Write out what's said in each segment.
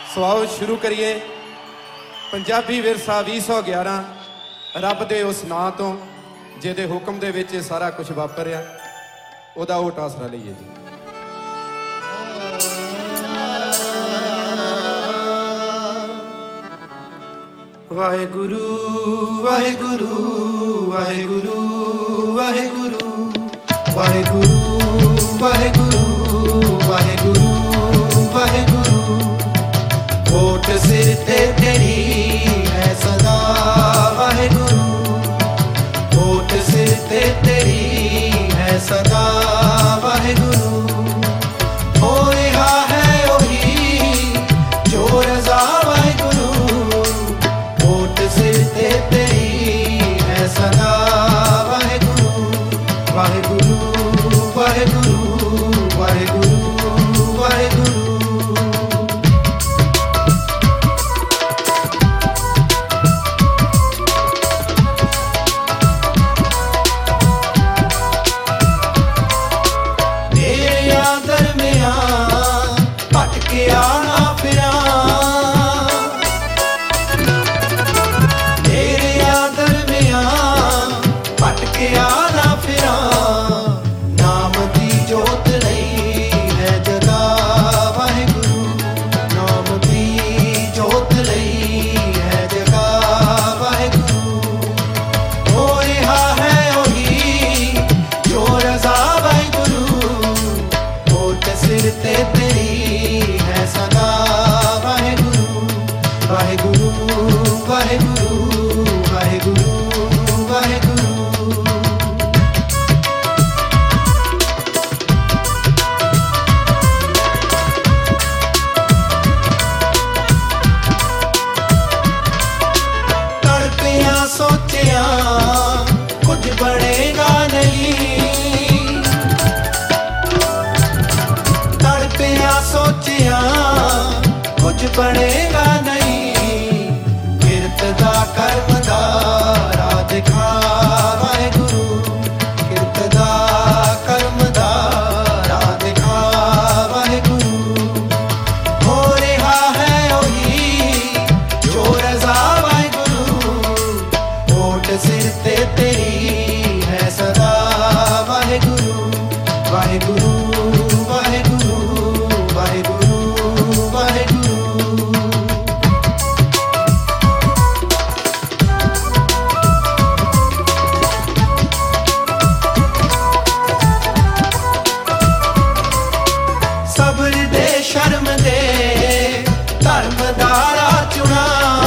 ਸੋ ਆਓ ਸ਼ੁਰੂ ਕਰੀਏ ਪੰਜਾਬੀ ਵਿਰਸਾ 2011 ਰੱਬ ਦੇ ਉਸ ਨਾਂ ਤੋਂ ਜਿਹਦੇ ਹੁਕਮ ਦੇ ਵਿੱਚ ਸਾਰਾ ਕੁਝ ਵਾਪਰਿਆ, ਉਹਦਾ ਓਟ ਆਸਰਾ ਲਈਏ ਜੀ। ਵਾਹਿਗੁਰੂ ਵਾਹਿਗੁਰੂ ਵਾਹਿਗੁਰੂ ਵਾਹਿਗੁਰੂ ਵਾਹਿਗੁਰੂ ਵਾਹਿਗੁਰੂ ਵਾਹਿਗੁਰੂ ਵਾਹਿਗੁਰੂ। ਓਟ ਸਿਰ ਤੇ ਤੇਰੀ ਹੈ ਸਦਾ ਵਾਹਿਗੁਰੂ, ਓਟ ਸਿਰ ਤੇ ਤੇਰੀ ਹੈ ਸਦਾ ਵਾਹਿਗੁਰੂ। ਹੋ ਰਿਹਾ ਹੈ ਉਹੀ ਜੋ ਰਜ਼ਾ ਵਾਹਿਗੁਰੂ, ਓਟ ਸਿਰ ਤੇ ਤੇਰੀ ਹੈ ਸਦਾ ਵਾਹਿਗੁਰੂ। ਵਾਹਿਗੁਰੂ ਵਾਹਿਗੁਰੂ ਵਾਹਿਗੁਰੂ ਵਾਹਿਗੁਰੂ। ਬਣੇਗਾ ਨਹੀਂ ਕਿਰਤ ਦਾ ਕਰਮ ਦਾ ਰਾਹ ਦਿਖਾ ਵਾਹਿਗੁਰੂ, ਕਿਰਤ ਦਾ ਕਰਮ ਦਾ ਰਾਹ ਦਿਖਾ ਵਾਹਿਗੁਰੂ। ਹੋ ਰਿਹਾ ਹੈ ਉਹੀ ਜੋ ਰਜ਼ਾ ਵਾਹਿਗੁਰੂ, ਓਟ ਸਿਰ ਤੇ ਤੇਰੀ ਹੈ ਸਦਾ ਵਾਹਿਗੁਰੂ। ਵਾਹਿਗੁਰੂ ਵਾਹਿਗੁਰੂ ਵਾਹਿਗੁਰੂ ਵਾਹਿਗੁਰੂ। ਸਬਰ ਦੇ ਸ਼ਰਮ ਦੇ ਧਰਮ ਦਾ ਰਾਹ ਚੁਣਾ,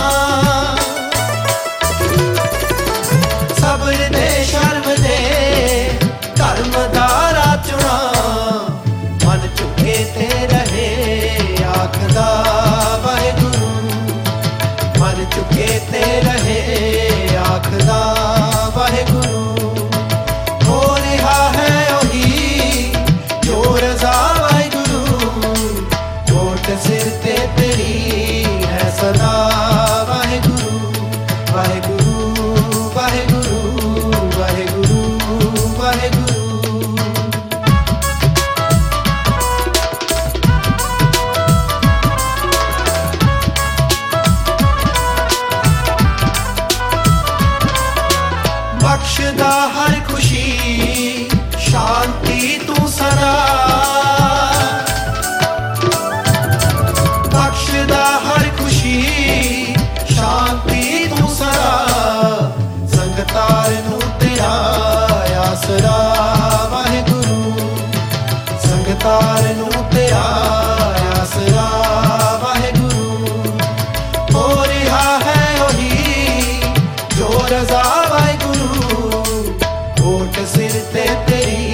ਸਬਰ ਦੇ ਸ਼ਰਮ ਦੇ ਧਰਮ ਦਾ ਰਾਹ ਚੁਣਾ। ਮਨ ਝੁਕੇ ਤੇ ਰਹੇ ਆਖਦਾ ਵਾਹਿਗੁਰੂ, ਮਨ ਝੁਕੇ ਤੇ ਰਹੇ ਆਖਦਾ ਵਾਹਿਗੁਰੂ। ਹੋ ਰਿਹਾ ਹੈ ਉਹੀ ਜੋ ਰਜ਼ਾ ਵਾਹਿਗੁਰੂ, ਓਟ ਸਿਰ ਤੇ ਤੇਰੀ ਹੈ ਸਦਾ ਵਾਹਿਗੁਰੂ। ਵਾਹਿਗੁਰੂ ਵਾਹਿਗੁਰੂ ਵਾਹਿਗੁਰੂ ਵਾਹਿਗੁਰੂ। ਬਖਸ਼ਦਾ ਹਰ ਖੁਸ਼ੀ ਸ਼ਾਂਤੀ ਤੂੰ ਸਦਾ, ਬਖਸ਼ਦਾ ਹਰ ਖੁਸ਼ੀ ਸ਼ਾਂਤੀ ਤੂੰ ਸਦਾ। ਸੰਗਤਾਰ ਨੂੰ ਤੇਰਾ ਆਸਰਾ ਵਾਹਿਗੁਰੂ, ਸੰਗਤਾਰ ਨੂੰ ਤੇਰਾ ਆਸਰਾ ਵਾਹਿਗੁਰੂ। ਹੋ ਰਿਹਾ ਹੈ ਉਹੀ ਜੋ ਰਜ਼ਾ ਵਾਹਿਗੁਰੂ, ਓਟ ਸਿਰ ਤੇ ਤੇਰੀ